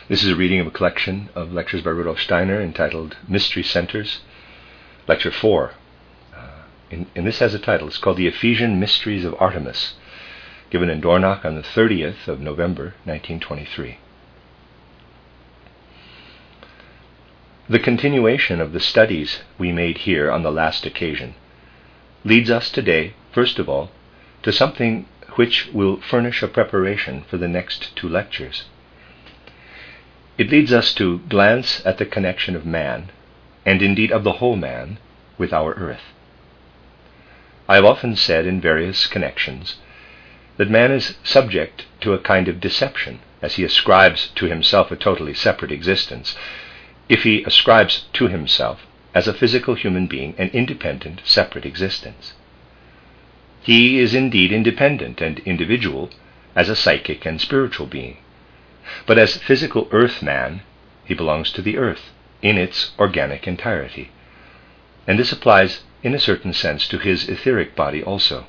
This is a reading of a collection of lectures by Rudolf Steiner entitled Mystery Centers, Lecture 4. And this has a title. It's called The Ephesian Mysteries of Artemis, given in Dornach on the 30th of November, 1923. The continuation of the studies we made here on the last occasion leads us today, first of all, to something which will furnish a preparation for the next two lectures. It leads us to glance at the connection of man, and indeed of the whole man, with our earth. I have often said in various connections that man is subject to a kind of deception as he ascribes to himself a totally separate existence, if he ascribes to himself as a physical human being an independent, separate existence. He is indeed independent and individual as a psychic and spiritual being. But as physical earth man, he belongs to the earth in its organic entirety. And this applies in a certain sense to his etheric body also.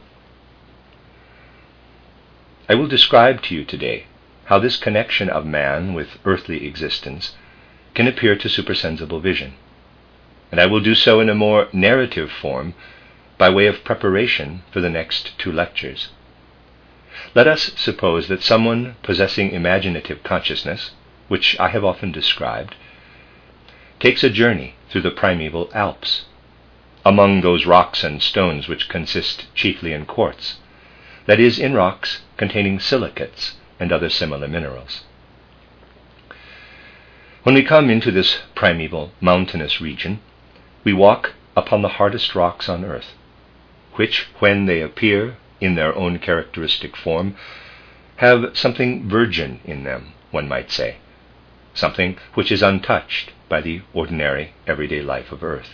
I will describe to you today how this connection of man with earthly existence can appear to supersensible vision. And I will do so in a more narrative form by way of preparation for the next two lectures. Let us suppose that someone possessing imaginative consciousness, which I have often described, takes a journey through the primeval Alps, among those rocks and stones which consist chiefly in quartz, that is, in rocks containing silicates and other similar minerals. When we come into this primeval mountainous region, we walk upon the hardest rocks on earth, which, when they appear in their own characteristic form, have something virgin in them, one might say, something which is untouched by the ordinary everyday life of earth.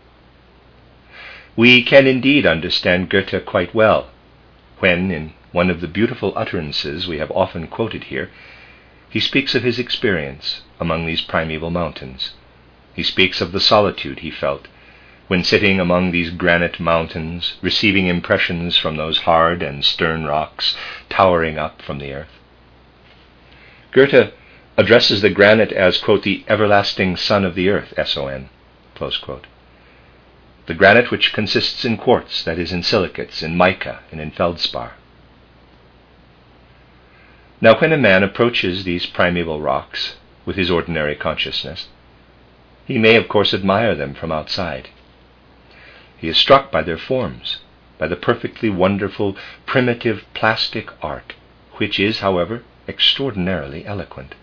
We can indeed understand Goethe quite well when, in one of the beautiful utterances we have often quoted here, he speaks of his experience among these primeval mountains. He speaks of the solitude he felt when sitting among these granite mountains, receiving impressions from those hard and stern rocks towering up from the earth. Goethe addresses the granite as, quote, the everlasting son of the earth, S-O-N, close quote. The granite which consists in quartz, that is, in silicates, in mica, and in feldspar. Now, when a man approaches these primeval rocks with his ordinary consciousness, he may, of course, admire them from outside. He is struck by their forms, by the perfectly wonderful, primitive plastic art, which is, however, extraordinarily eloquent.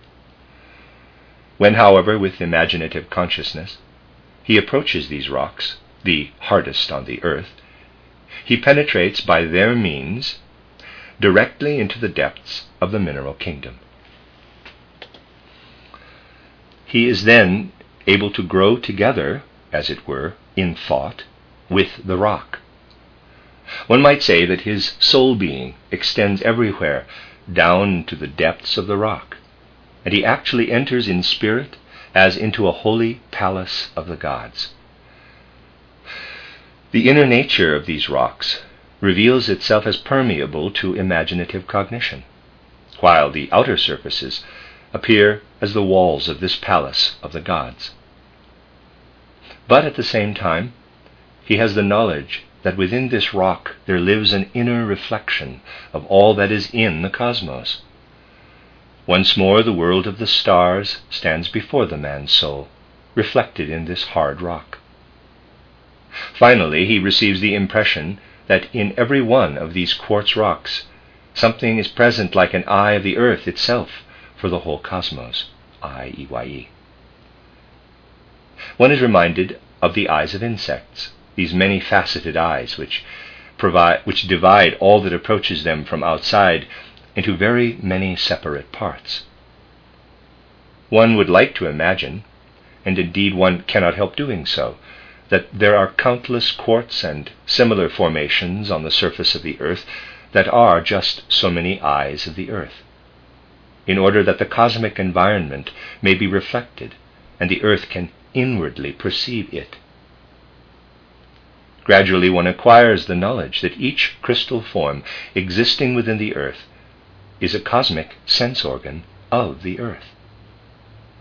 When, however, with imaginative consciousness, he approaches these rocks, the hardest on the earth, he penetrates by their means directly into the depths of the mineral kingdom. He is then able to grow together, as it were, in thought, with the rock. One might say that his soul being extends everywhere down to the depths of the rock, and he actually enters in spirit as into a holy palace of the gods. The inner nature of these rocks reveals itself as permeable to imaginative cognition, while the outer surfaces appear as the walls of this palace of the gods. But at the same time, he has the knowledge that within this rock there lives an inner reflection of all that is in the cosmos. Once more the world of the stars stands before the man's soul, reflected in this hard rock. Finally, he receives the impression that in every one of these quartz rocks something is present like an eye of the earth itself for the whole cosmos, I-E-Y-E. One is reminded of the eyes of insects, these many-faceted eyes which divide all that approaches them from outside into very many separate parts. One would like to imagine, and indeed one cannot help doing so, that there are countless quartz and similar formations on the surface of the earth that are just so many eyes of the earth, in order that the cosmic environment may be reflected and the earth can inwardly perceive it. Gradually one acquires the knowledge that each crystal form existing within the earth is a cosmic sense organ of the earth.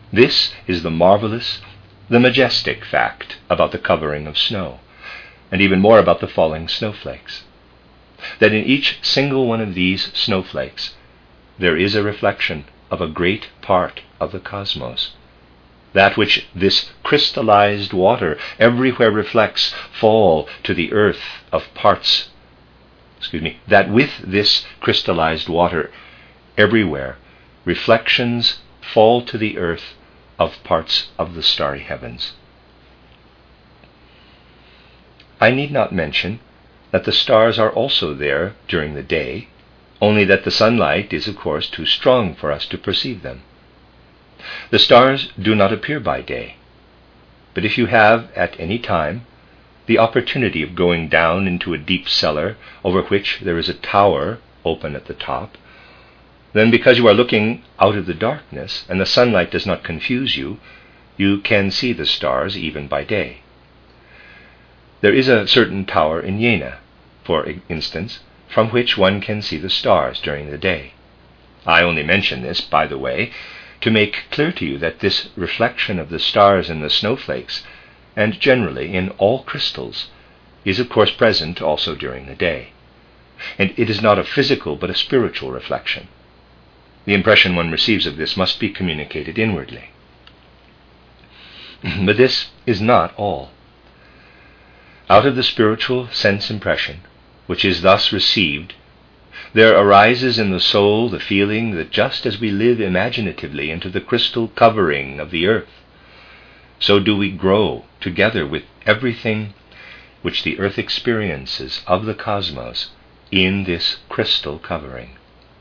This is the marvelous, the majestic fact about the covering of snow, and even more about the falling snowflakes. That in each single one of these snowflakes there is a reflection of a great part of the cosmos. That which this crystallized water everywhere reflects fall to the earth of parts. That with this crystallized water everywhere reflections fall to the earth of parts of the starry heavens. I need not mention that the stars are also there during the day, only that the sunlight is of course too strong for us to perceive them. The stars do not appear by day, but if you have at any time the opportunity of going down into a deep cellar over which there is a tower open at the top, then because you are looking out of the darkness and the sunlight does not confuse you, you can see the stars even by day. There is a certain tower in Jena, for instance, from which one can see the stars during the day. I only mention this, by the way, to make clear to you that this reflection of the stars in the snowflakes, and generally in all crystals, is of course present also during the day. And it is not a physical but a spiritual reflection. The impression one receives of this must be communicated inwardly. But this is not all. Out of the spiritual sense impression, which is thus received, there arises in the soul the feeling that just as we live imaginatively into the crystal covering of the earth, so do we grow together with everything which the earth experiences of the cosmos in this crystal covering.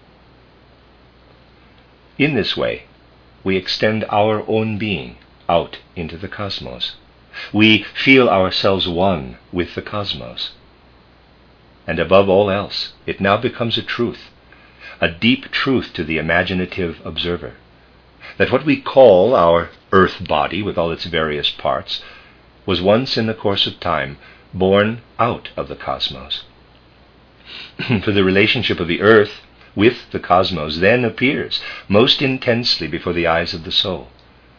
In this way, we extend our own being out into the cosmos. We feel ourselves one with the cosmos. And above all else, it now becomes a truth, a deep truth to the imaginative observer, that what we call our earth body with all its various parts was once in the course of time born out of the cosmos. For the relationship of the earth with the cosmos then appears most intensely before the eyes of the soul.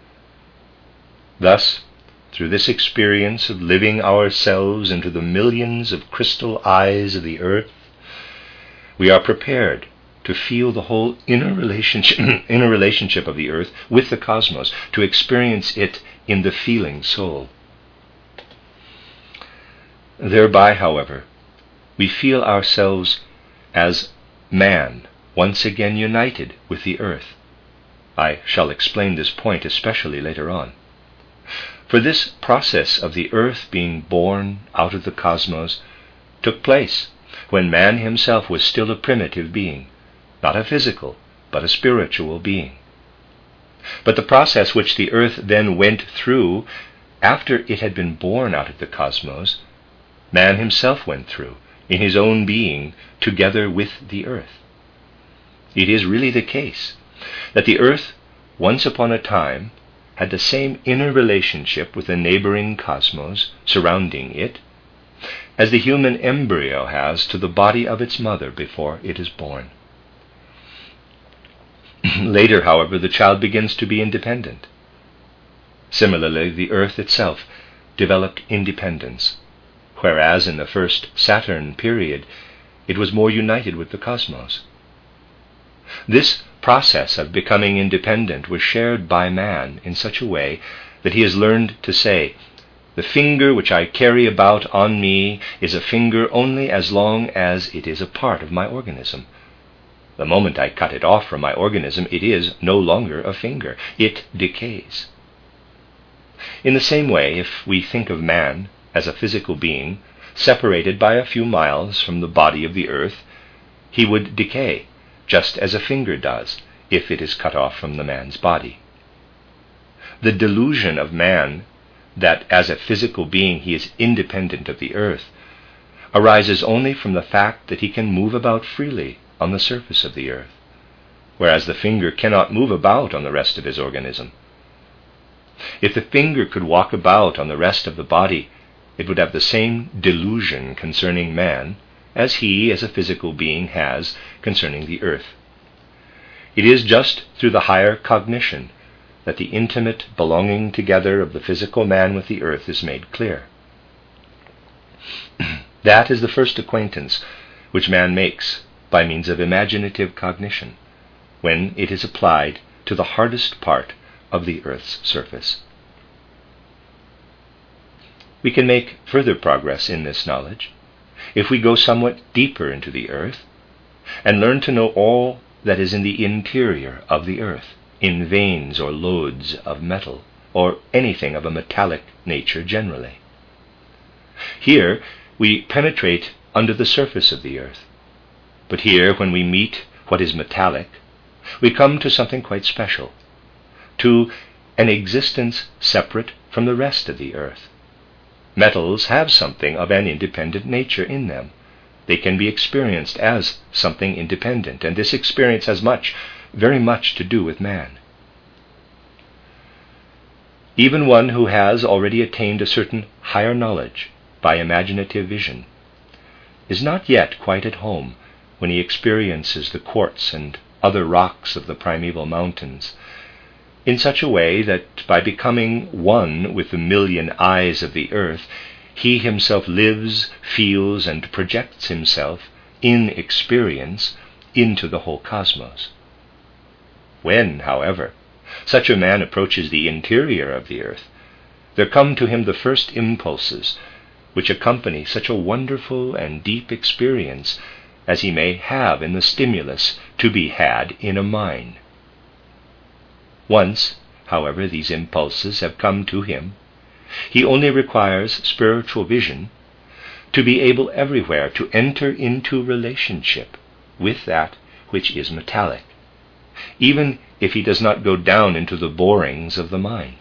Thus, through this experience of living ourselves into the millions of crystal eyes of the earth, we are prepared to feel the whole inner relationship of the earth with the cosmos, to experience it in the feeling soul. Thereby, however, we feel ourselves as man once again united with the earth. I shall explain this point especially later on. For this process of the earth being born out of the cosmos took place when man himself was still a primitive being, not a physical, but a spiritual being. But the process which the earth then went through after it had been born out of the cosmos, man himself went through in his own being together with the earth. It is really the case that the earth, once upon a time, had the same inner relationship with the neighboring cosmos surrounding it as the human embryo has to the body of its mother before it is born. Later, however, the child begins to be independent. Similarly, the earth itself developed independence, whereas in the first Saturn period it was more united with the cosmos. This process of becoming independent was shared by man in such a way that he has learned to say, "The finger which I carry about on me is a finger only as long as it is a part of my organism. The moment I cut it off from my organism, it is no longer a finger. It decays." In the same way, if we think of man as a physical being separated by a few miles from the body of the earth, he would decay, just as a finger does if it is cut off from the man's body. The delusion of man that as a physical being he is independent of the earth arises only from the fact that he can move about freely on the surface of the earth, whereas the finger cannot move about on the rest of his organism. If the finger could walk about on the rest of the body, it would have the same delusion concerning man as he, as a physical being, has concerning the earth. It is just through the higher cognition that the intimate belonging together of the physical man with the earth is made clear. That is the first acquaintance which man makes by means of imaginative cognition, when it is applied to the hardest part of the earth's surface. We can make further progress in this knowledge if we go somewhat deeper into the earth and learn to know all that is in the interior of the earth, in veins or lodes of metal, or anything of a metallic nature generally. Here we penetrate under the surface of the earth, but here, when we meet what is metallic, we come to something quite special, to an existence separate from the rest of the earth. Metals have something of an independent nature in them. They can be experienced as something independent, and this experience has very much to do with man. Even one who has already attained a certain higher knowledge by imaginative vision is not yet quite at home when he experiences the quartz and other rocks of the primeval mountains, in such a way that by becoming one with the million eyes of the earth, he himself lives, feels, and projects himself in experience into the whole cosmos. When, however, such a man approaches the interior of the earth, there come to him the first impulses which accompany such a wonderful and deep experience as he may have in the stimulus to be had in a mine. Once, however, these impulses have come to him, he only requires spiritual vision to be able everywhere to enter into relationship with that which is metallic, even if he does not go down into the borings of the mine.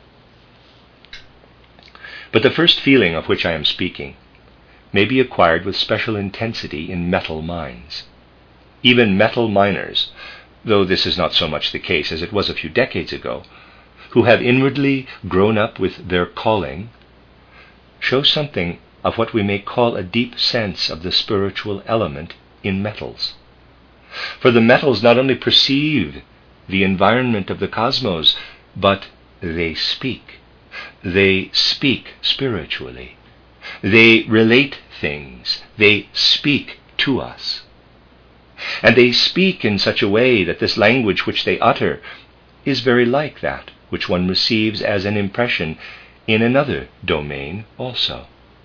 But the first feeling of which I am speaking may be acquired with special intensity in metal mines. Even metal miners, though this is not so much the case as it was a few decades ago, who have inwardly grown up with their calling, show something of what we may call a deep sense of the spiritual element in metals. For the metals not only perceive the environment of the cosmos, but they speak. They speak spiritually. They relate things. They speak to us. And they speak in such a way that this language which they utter is very like that which one receives as an impression in another domain also.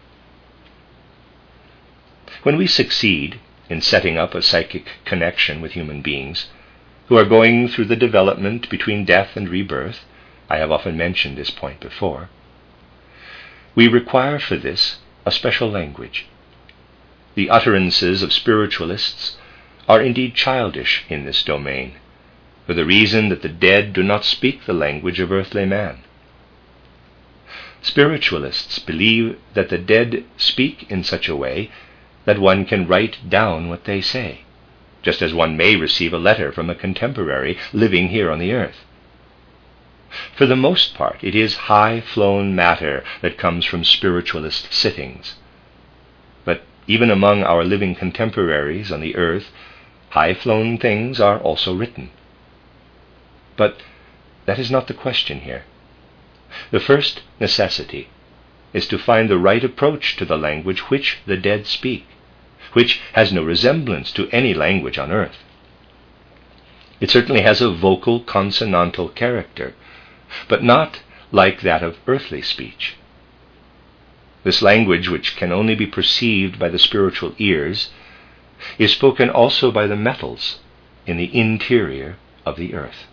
When we succeed in setting up a psychic connection with human beings who are going through the development between death and rebirth, I have often mentioned this point before, we require for this a special language. The utterances of spiritualists are indeed childish in this domain, for the reason that the dead do not speak the language of earthly man. Spiritualists believe that the dead speak in such a way that one can write down what they say, just as one may receive a letter from a contemporary living here on the earth. For the most part, it is high-flown matter that comes from spiritualist sittings. But even among our living contemporaries on the earth, high-flown things are also written. But that is not the question here. The first necessity is to find the right approach to the language which the dead speak, which has no resemblance to any language on earth. It certainly has a vocal consonantal character, but not like that of earthly speech. This language, which can only be perceived by the spiritual ears, is spoken also by the metals in the interior of the earth.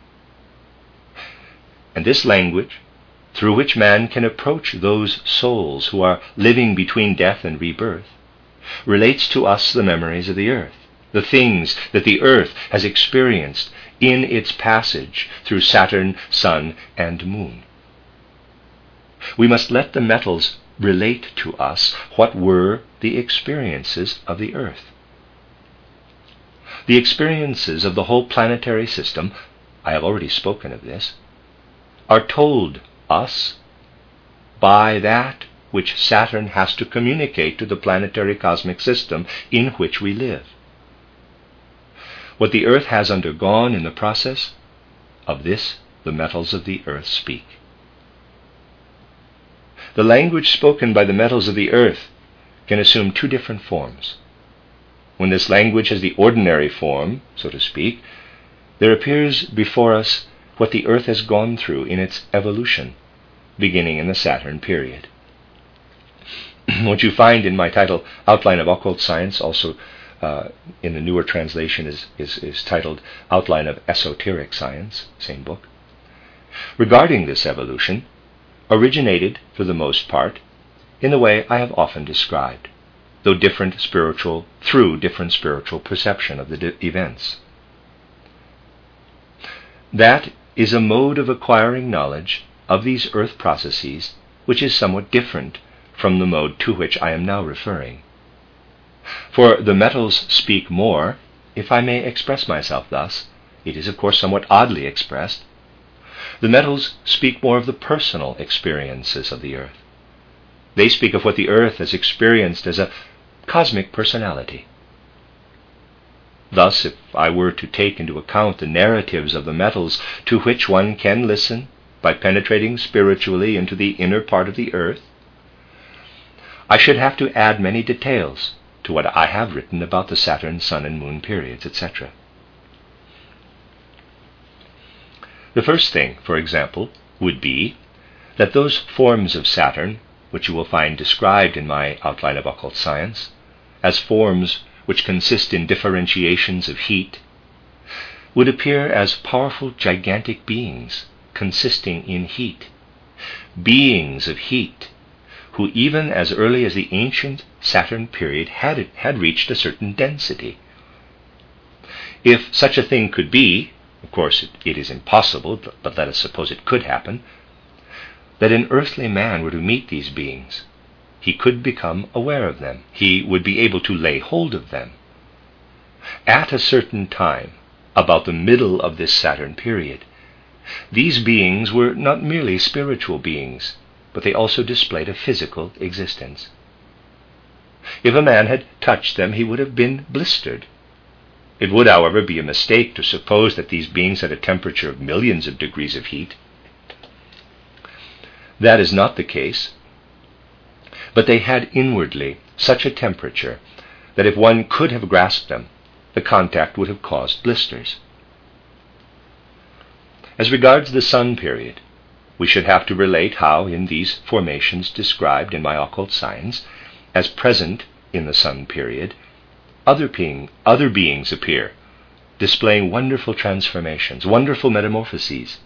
And this language, through which man can approach those souls who are living between death and rebirth, relates to us the memories of the earth, the things that the earth has experienced in its passage through Saturn, Sun, and Moon. We must let the metals relate to us what were the experiences of the earth. The experiences of the whole planetary system, I have already spoken of this, are told us by that which Saturn has to communicate to the planetary cosmic system in which we live. What the earth has undergone in the process of this the metals of the earth speak. The language spoken by the metals of the earth can assume two different forms. When this language has the ordinary form, so to speak, there appears before us what the earth has gone through in its evolution, beginning in the Saturn period. What you find in my title, Outline of Occult Science, also in the newer translation is titled Outline of Esoteric Science, same book, regarding this evolution, originated, for the most part, in the way I have often described, through different spiritual perception of the events. That is a mode of acquiring knowledge of these earth processes which is somewhat different from the mode to which I am now referring. For the metals speak more, if I may express myself thus. It is, of course, somewhat oddly expressed. The metals speak more of the personal experiences of the earth. They speak of what the earth has experienced as a cosmic personality. Thus, if I were to take into account the narratives of the metals to which one can listen by penetrating spiritually into the inner part of the earth, I should have to add many details to what I have written about the Saturn, Sun, and Moon periods, etc. The first thing, for example, would be that those forms of Saturn, which you will find described in my Outline of Occult Science, as forms which consist in differentiations of heat, would appear as powerful gigantic beings consisting in heat, beings of heat, who even as early as the ancient Saturn period had reached a certain density. If such a thing could be, of course it is impossible, but let us suppose it could happen, that an earthly man were to meet these beings, he could become aware of them. He would be able to lay hold of them. At a certain time, about the middle of this Saturn period, these beings were not merely spiritual beings, but they also displayed a physical existence. If a man had touched them, he would have been blistered. It would, however, be a mistake to suppose that these beings had a temperature of millions of degrees of heat. That is not the case, but they had inwardly such a temperature that if one could have grasped them, the contact would have caused blisters. As regards the Sun period, we should have to relate how, in these formations described in my Occult Science, as present in the Sun period, other beings appear, displaying wonderful transformations, wonderful metamorphoses.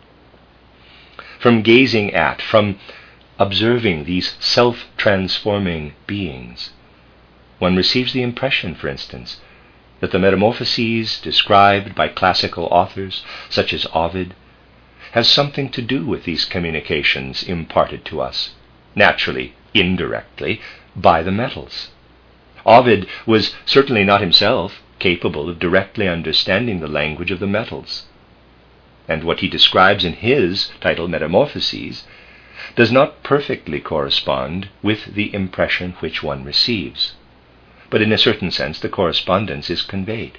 From gazing at, from observing these self-transforming beings, one receives the impression, for instance, that the metamorphoses described by classical authors such as Ovid has something to do with these communications imparted to us, naturally, indirectly, by the metals. Ovid was certainly not himself capable of directly understanding the language of the metals, and what he describes in his title Metamorphoses does not perfectly correspond with the impression which one receives, but in a certain sense the correspondence is conveyed.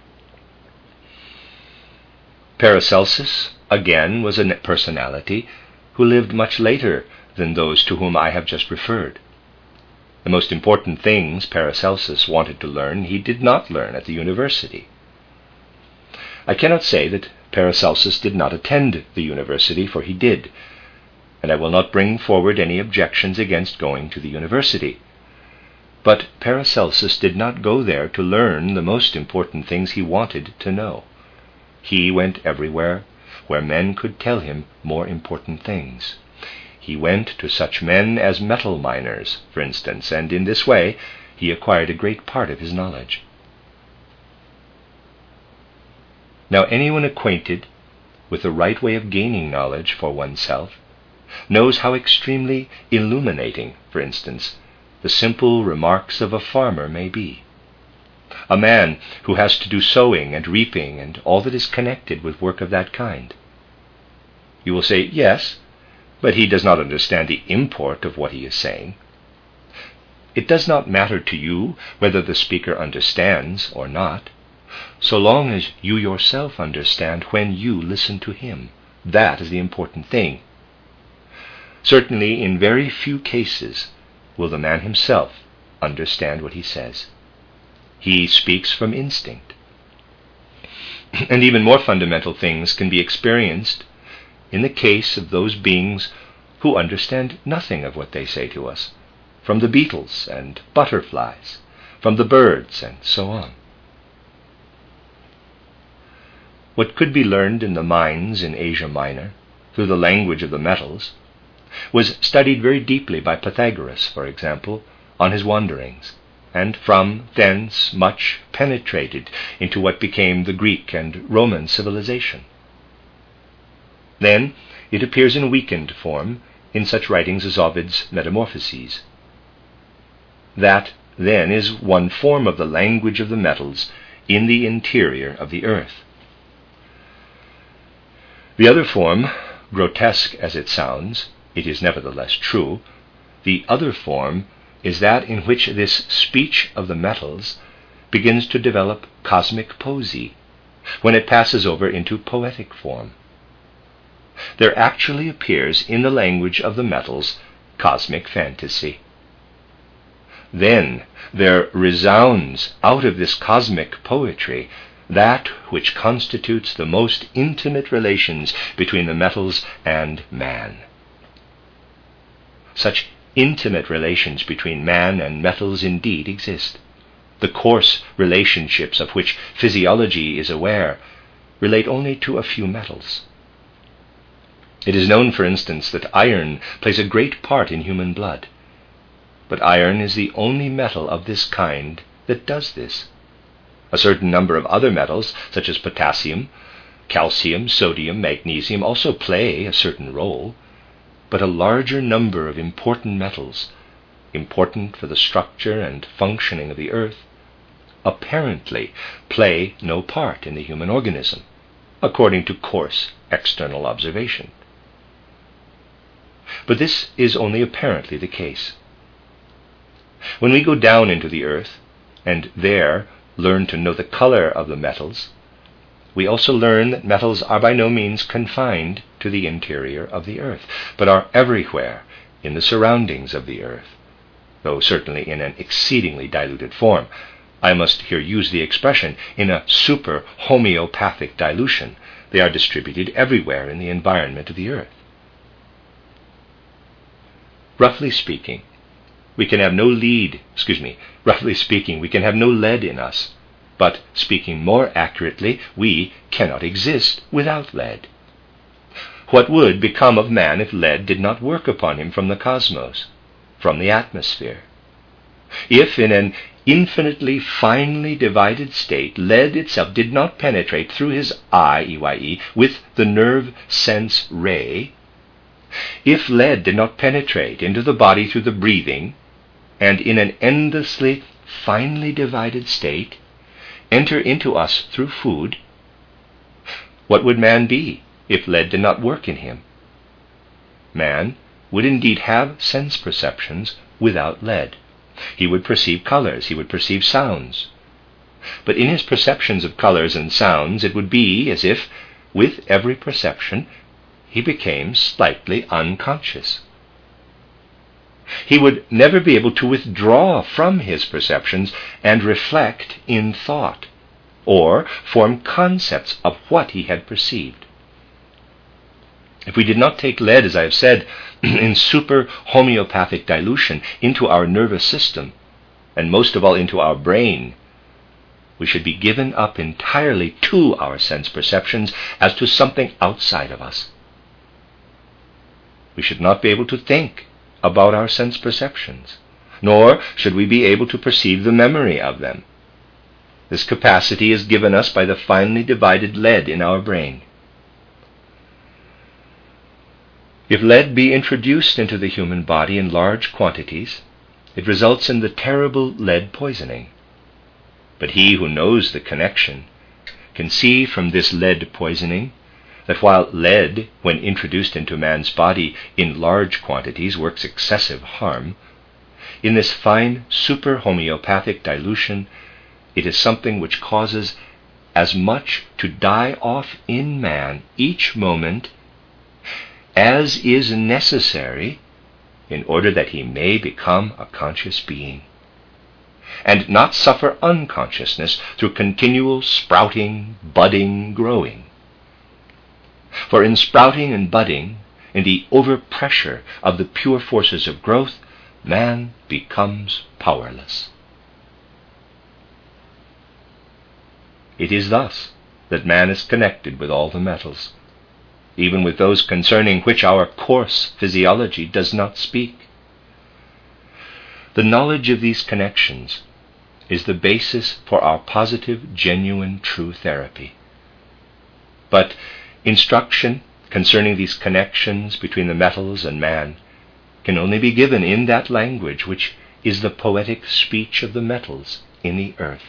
Paracelsus, again, was a personality who lived much later than those to whom I have just referred. The most important things Paracelsus wanted to learn he did not learn at the university. I cannot say that Paracelsus did not attend the university, for he did, and I will not bring forward any objections against going to the university. But Paracelsus did not go there to learn the most important things he wanted to know. He went everywhere where men could tell him more important things. He went to such men as metal miners, for instance, and in this way he acquired a great part of his knowledge. Now, anyone acquainted with the right way of gaining knowledge for oneself knows how extremely illuminating, for instance, the simple remarks of a farmer may be. A man who has to do sowing and reaping and all that is connected with work of that kind. You will say, yes, but he does not understand the import of what he is saying. It does not matter to you whether the speaker understands or not, so long as you yourself understand when you listen to him, That is the important thing. Certainly, in very few cases will the man himself understand what he says. He speaks from instinct. And even more fundamental things can be experienced in the case of those beings who understand nothing of what they say to us, from the beetles and butterflies, from the birds, and so on. What could be learned in the mines in Asia Minor, through the language of the metals, was studied very deeply by Pythagoras, for example, on his wanderings, and from thence much penetrated into what became the Greek and Roman civilization. Then it appears in weakened form in such writings as Ovid's Metamorphoses. That, then, is one form of the language of the metals in the interior of the earth. The other form, grotesque as it sounds, it is nevertheless true, the other form is that in which this speech of the metals begins to develop cosmic poesy, when it passes over into poetic form. There actually appears in the language of the metals cosmic fantasy. Then there resounds out of this cosmic poetry that which constitutes the most intimate relations between the metals and man. Such intimate relations between man and metals indeed exist. The coarse relationships of which physiology is aware relate only to a few metals. It is known, for instance, that iron plays a great part in human blood. But iron is the only metal of this kind that does this. A certain number of other metals, such as potassium, calcium, sodium, magnesium, also play a certain role, but a larger number of important metals, important for the structure and functioning of the earth, apparently play no part in the human organism, according to coarse external observation. But this is only apparently the case. When we go down into the earth, and there learn to know the color of the metals, we also learn that metals are by no means confined to the interior of the earth, but are everywhere in the surroundings of the earth, though certainly in an exceedingly diluted form. I must here use the expression in a super homeopathic dilution. They are distributed everywhere in the environment of the earth. Roughly speaking, we can have no lead in us, but speaking more accurately, we cannot exist without lead. What would become of man if lead did not work upon him from the cosmos, from the atmosphere? If in an infinitely finely divided state lead itself did not penetrate through his eye, EYE, with the nerve sense ray, if lead did not penetrate into the body through the breathing, and in an endlessly finely divided state enter into us through food, what would man be if lead did not work in him? Man would indeed have sense perceptions without lead. He would perceive colors, he would perceive sounds. But in his perceptions of colors and sounds, it would be as if, with every perception, he became slightly unconscious. He would never be able to withdraw from his perceptions and reflect in thought, or form concepts of what he had perceived. If we did not take lead, as I have said, in super homeopathic dilution into our nervous system, and most of all into our brain, we should be given up entirely to our sense perceptions as to something outside of us. We should not be able to think about our sense perceptions, nor should we be able to perceive the memory of them. This capacity is given us by the finely divided lead in our brain. If lead be introduced into the human body in large quantities, it results in the terrible lead poisoning. But he who knows the connection can see from this lead poisoning that while lead, when introduced into man's body in large quantities, works excessive harm, in this fine super homeopathic dilution, it is something which causes as much to die off in man each moment as is necessary in order that he may become a conscious being, and not suffer unconsciousness through continual sprouting, budding, growing. For in sprouting and budding, in the overpressure of the pure forces of growth, man becomes powerless. It is thus that man is connected with all the metals, even with those concerning which our coarse physiology does not speak. The knowledge of these connections is the basis for our positive, genuine, true therapy. But instruction concerning these connections between the metals and man can only be given in that language which is the poetic speech of the metals in the earth.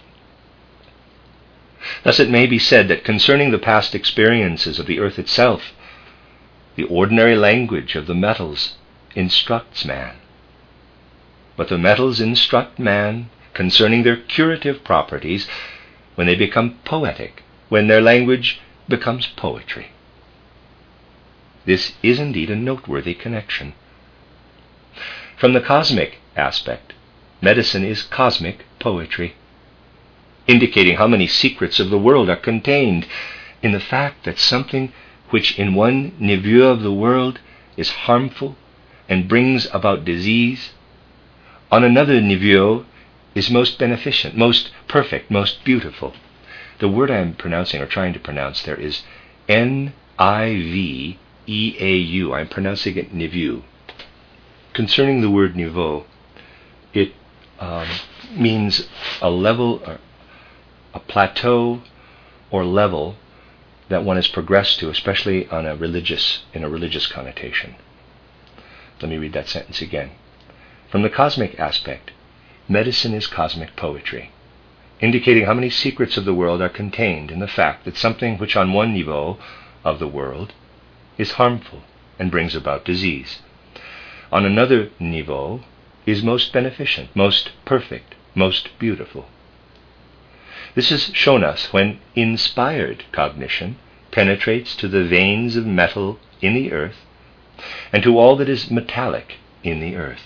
Thus it may be said that concerning the past experiences of the earth itself, the ordinary language of the metals instructs man. But the metals instruct man concerning their curative properties when they become poetic, when their language becomes poetry. This is indeed a noteworthy connection. From the cosmic aspect, medicine is cosmic poetry, indicating how many secrets of the world are contained in the fact that something which in one niveau of the world is harmful and brings about disease, on another niveau is most beneficent, most perfect, most beautiful. The word I am pronouncing or trying to pronounce there is Niveau. I'm pronouncing it niveau. Concerning the word niveau, it means a level, a plateau or level that one has progressed to, especially in a religious connotation. Let me read that sentence again. From the cosmic aspect, medicine is cosmic poetry, indicating how many secrets of the world are contained in the fact that something which on one niveau of the world is harmful and brings about disease, on another niveau is most beneficent, most perfect, most beautiful. This is shown us when inspired cognition penetrates to the veins of metal in the earth and to all that is metallic in the earth.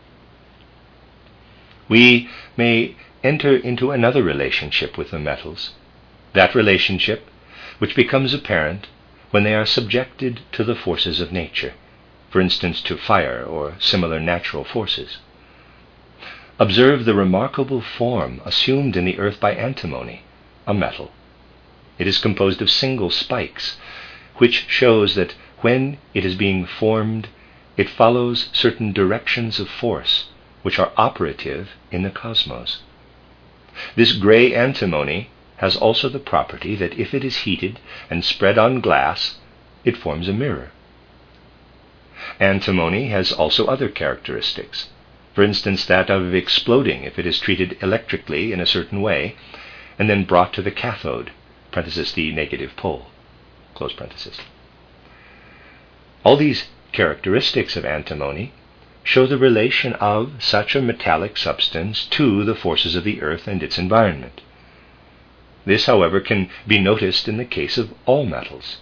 We may enter into another relationship with the metals, that relationship which becomes apparent when they are subjected to the forces of nature, for instance to fire or similar natural forces. Observe the remarkable form assumed in the earth by antimony, a metal. It is composed of single spikes, which shows that when it is being formed, it follows certain directions of force which are operative in the cosmos. This gray antimony has also the property that if it is heated and spread on glass, it forms a mirror. Antimony has also other characteristics, for instance that of exploding if it is treated electrically in a certain way, and then brought to the cathode, parenthesis, the negative pole, close parenthesis. All these characteristics of antimony show the relation of such a metallic substance to the forces of the earth and its environment. This, however, can be noticed in the case of all metals.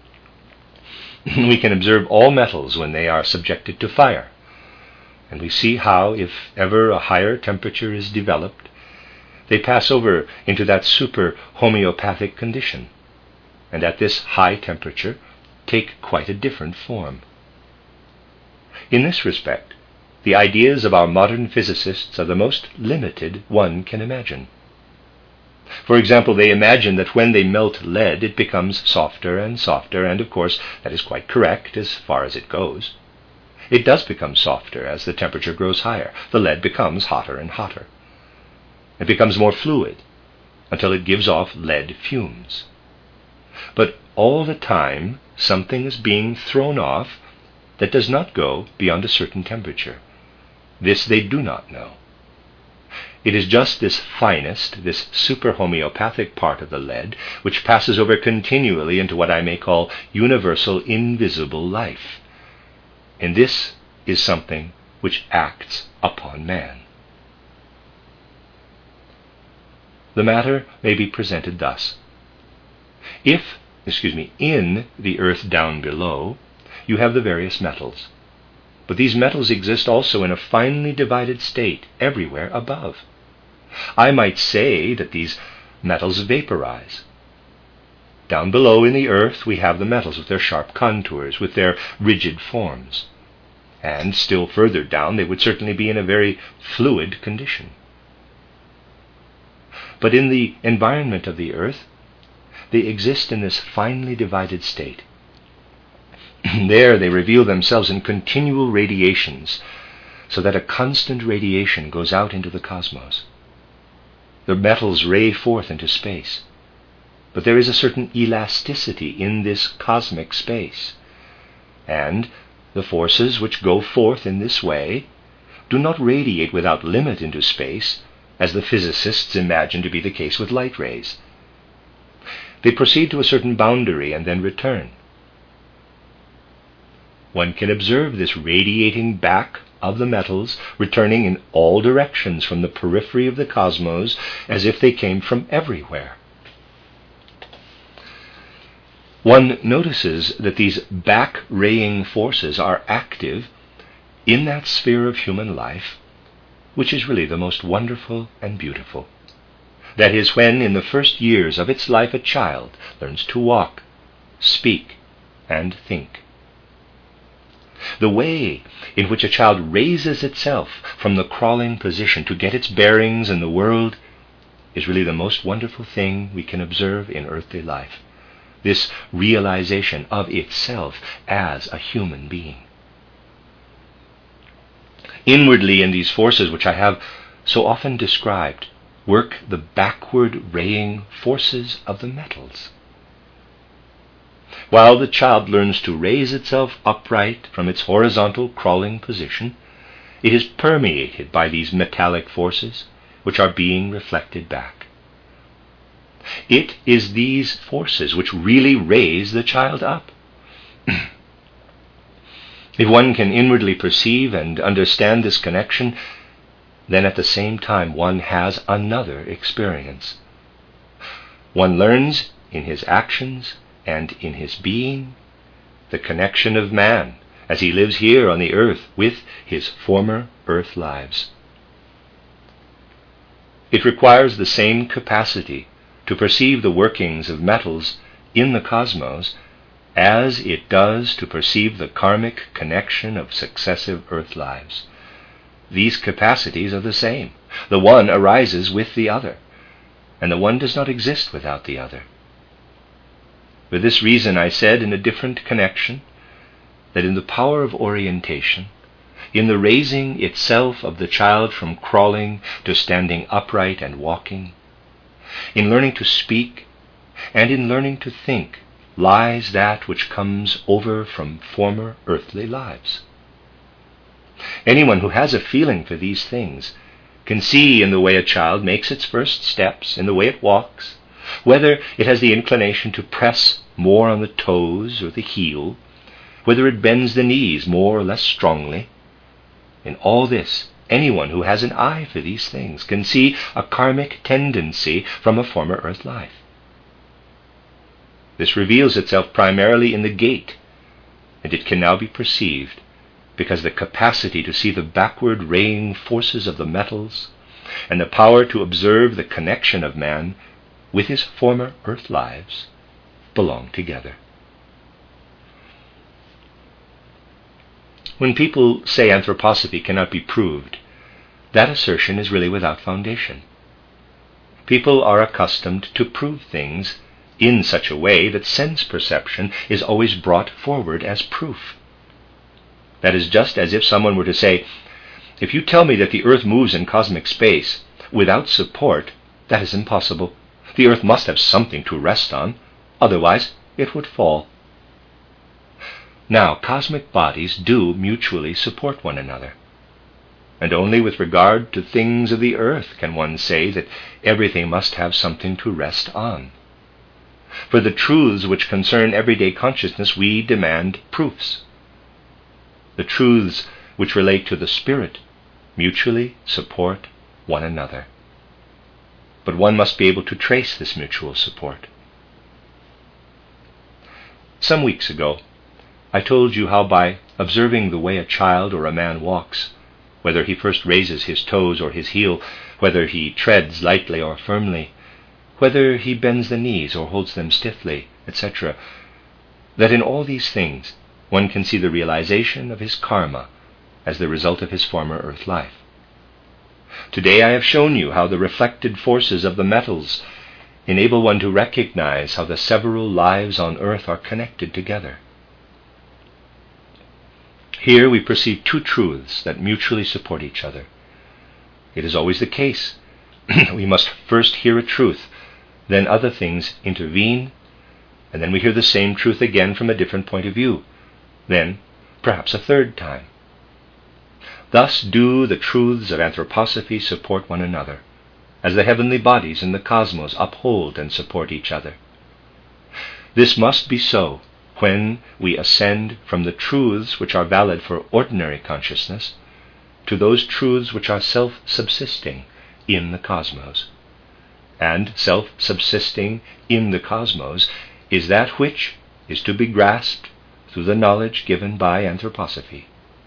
We can observe all metals when they are subjected to fire, and we see how, if ever a higher temperature is developed, they pass over into that super homeopathic condition, and at this high temperature take quite a different form. In this respect, the ideas of our modern physicists are the most limited one can imagine. For example, they imagine that when they melt lead, it becomes softer and softer, and of course that is quite correct as far as it goes. It does become softer as the temperature grows higher. The lead becomes hotter and hotter. It becomes more fluid until it gives off lead fumes. But all the time, something is being thrown off that does not go beyond a certain temperature. This they do not know. It is just this finest, this super homeopathic part of the lead, which passes over continually into what I may call universal invisible life. And this is something which acts upon man. The matter may be presented thus. In the earth down below, you have the various metals. But these metals exist also in a finely divided state everywhere above. I might say that these metals vaporize. Down below in the earth we have the metals with their sharp contours, with their rigid forms. And still further down they would certainly be in a very fluid condition. But in the environment of the earth, they exist in this finely divided state. There they reveal themselves in continual radiations, so that a constant radiation goes out into the cosmos. The metals ray forth into space, but there is a certain elasticity in this cosmic space, and the forces which go forth in this way do not radiate without limit into space, as the physicists imagine to be the case with light rays. They proceed to a certain boundary and then return. One can observe this radiating back of the metals, returning in all directions from the periphery of the cosmos, as if they came from everywhere. One notices that these back-raying forces are active in that sphere of human life, which is really the most wonderful and beautiful. That is, when in the first years of its life a child learns to walk, speak, and think. The way in which a child raises itself from the crawling position to get its bearings in the world is really the most wonderful thing we can observe in earthly life. This realization of itself as a human being. Inwardly in these forces which I have so often described work the backward raying forces of the metals. While the child learns to raise itself upright from its horizontal crawling position, it is permeated by these metallic forces which are being reflected back. It is these forces which really raise the child up. If one can inwardly perceive and understand this connection, then at the same time one has another experience. One learns in his actions and in his being the connection of man as he lives here on the earth with his former earth lives. It requires the same capacity to perceive the workings of metals in the cosmos as it does to perceive the karmic connection of successive earth lives. These capacities are the same. The one arises with the other, and the one does not exist without the other. For this reason I said in a different connection that in the power of orientation, in the raising itself of the child from crawling to standing upright and walking, in learning to speak and in learning to think, lies that which comes over from former earthly lives. Anyone who has a feeling for these things can see in the way a child makes its first steps, in the way it walks, whether it has the inclination to press more on the toes or the heel, whether it bends the knees more or less strongly. In all this, anyone who has an eye for these things can see a karmic tendency from a former earth life. This reveals itself primarily in the gait, and it can now be perceived because the capacity to see the backward raying forces of the metals and the power to observe the connection of man with his former earth lives belong together. When people say anthroposophy cannot be proved, that assertion is really without foundation. People are accustomed to prove things in such a way that sense perception is always brought forward as proof. That is just as if someone were to say, if you tell me that the earth moves in cosmic space without support, that is impossible. The earth must have something to rest on, otherwise it would fall. Now, cosmic bodies do mutually support one another, and only with regard to things of the earth can one say that everything must have something to rest on. For the truths which concern everyday consciousness, we demand proofs. The truths which relate to the spirit mutually support one another. But one must be able to trace this mutual support. Some weeks ago, I told you how by observing the way a child or a man walks, whether he first raises his toes or his heel, whether he treads lightly or firmly, whether he bends the knees or holds them stiffly, etc., that in all these things one can see the realization of his karma as the result of his former earth life. Today I have shown you how the reflected forces of the metals enable one to recognize how the several lives on earth are connected together. Here we perceive two truths that mutually support each other. It is always the case. We must first hear a truth, then other things intervene, and then we hear the same truth again from a different point of view, then perhaps a third time. Thus do the truths of anthroposophy support one another, as the heavenly bodies in the cosmos uphold and support each other. This must be so when we ascend from the truths which are valid for ordinary consciousness to those truths which are self-subsisting in the cosmos. And self-subsisting in the cosmos is that which is to be grasped through the knowledge given by anthroposophy.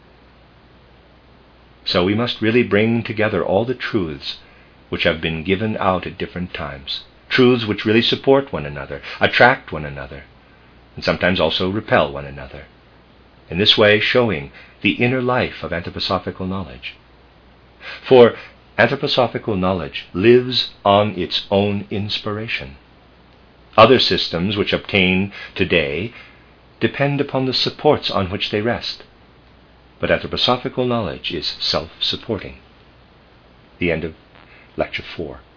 So we must really bring together all the truths which have been given out at different times, truths which really support one another, attract one another, and sometimes also repel one another, in this way showing the inner life of anthroposophical knowledge. For anthroposophical knowledge lives on its own inspiration. Other systems which obtain today depend upon the supports on which they rest, but anthroposophical knowledge is self-supporting. The end of Lecture 4.